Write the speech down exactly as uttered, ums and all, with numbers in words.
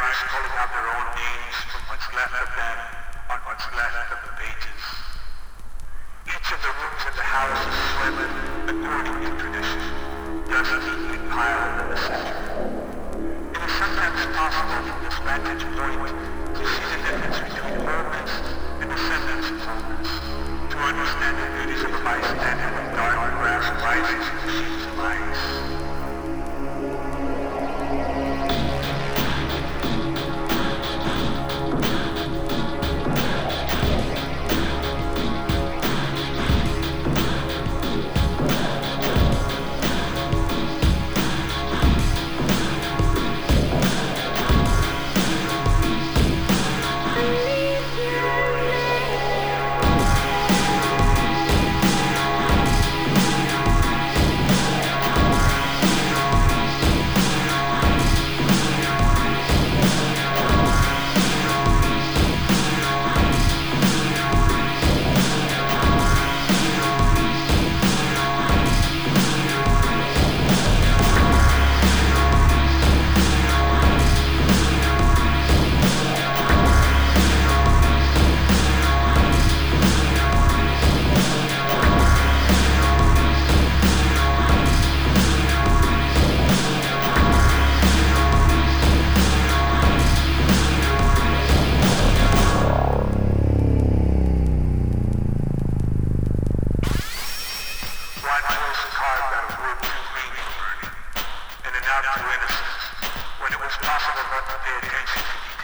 writers calling out their own names from what's left of them on what's left of the pages. Each of the rooms in the house is swept according to tradition, thus neatly piled in the center. It is sometimes possible from this vantage point to see the difference between wholeness and the semblance of wholeness, to understand the beauties of a bystander when dark grass rises in sheets of ice. When it was possible not to pay attention to